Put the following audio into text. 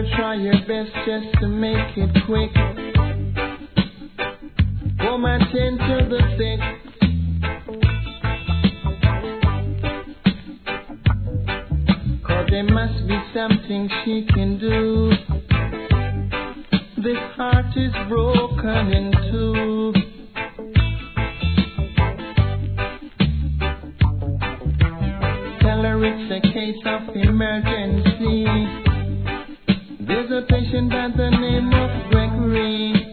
Girl, try your best just to make it quick. Come attend to the sick. Cause there must be something she can do. This heart is broken in two. Tell her it's a case of emergency. There's a patient by the name of Gregory.